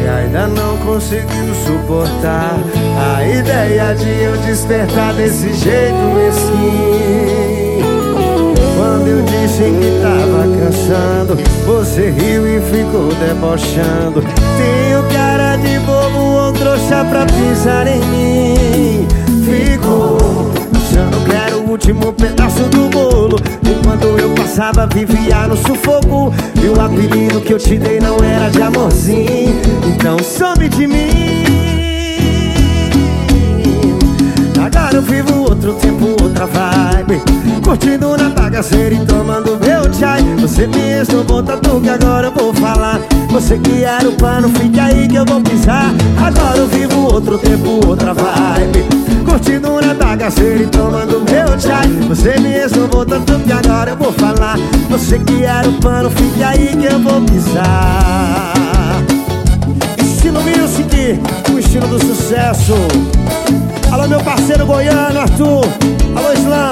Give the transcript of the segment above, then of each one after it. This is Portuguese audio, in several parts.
E ainda não conseguiu suportar a ideia de eu despertar desse jeito mesquinho. Quando eu disse que tava cansando, você riu e ficou debochando. Tenho cara de bobo ou trouxa pra pisar em mim. Ficou achando que era o último pedaço do bolo. Enquanto eu passava, vivia no sufoco. E o apelido que eu te dei não era de amorzinho. Então some de mim. Agora eu vivo outro tempo, outra vibe, curtindo na bagaceira e tomando meu chai. Você me esnobou tanto que agora eu vou falar. Você que era o pano, fica aí que eu vou pisar. Agora eu vivo outro tempo, outra vibe, curtindo na bagaceira e tomando meu chai. Você me esnobou tanto que agora eu vou falar. Você que era o pano, fica aí que eu vou pisar. Estilo Music, o estilo do sucesso. Alô, meu parceiro goiano, Arthur. Alô, Slam.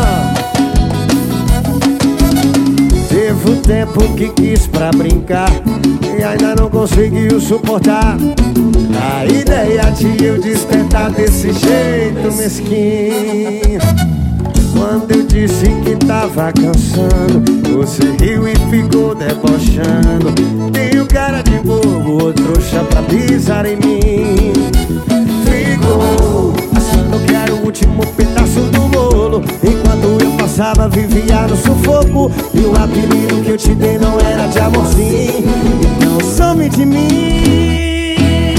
Teve um tempo que quis pra brincar e ainda não conseguiu suportar a ideia de eu despertar desse jeito mesquinho. Quando eu disse que tava cansando, você riu e ficou debochando. Tenho cara de bobo ou trouxa pra pisar em mim. Ficou achando que era o último pedaço do bolo. Enquanto eu passava, vivia no sufoco. E o apelido que eu te dei não era de amorzinho. Então some de mim.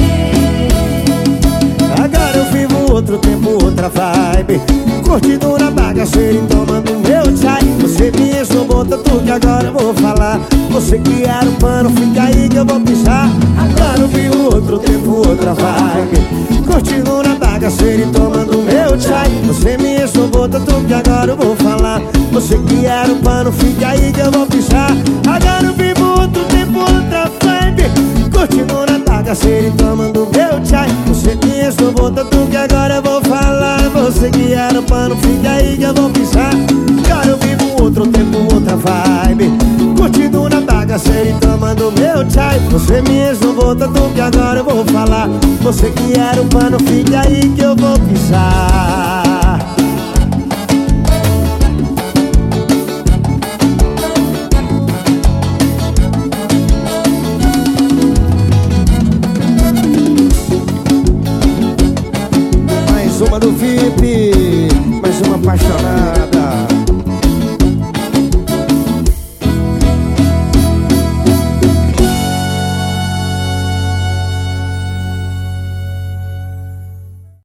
Agora eu vivo outro tempo, outra vibe, curtindo na bagaceira e tomando meu chai. Você me esnobou tanto que agora eu vou falar. Você que era o pano, fica aí que eu vou pisar. Agora eu vivo outro tempo, outra vibe, curtindo na bagaceira e tomando meu chai. Você me esnobou tanto que agora eu vou falar. Você que era o pano, fica aí que eu vou pisar. Agora eu vivo outro tempo, outra vibe, curtindo na bagaceira e tomando meu chai. Você me esnobou tanto que agora eu vou falar. Você que era o pano, fica aí que eu vou pisar. Agora eu vivo outro tempo, outra vibe, curtindo na bagaceira e tomando meu chai. Você me esnobou tanto que agora eu vou falar. Você que era o pano, fica aí que eu vou pisar. Mais uma do VIP, mais uma apaixonada.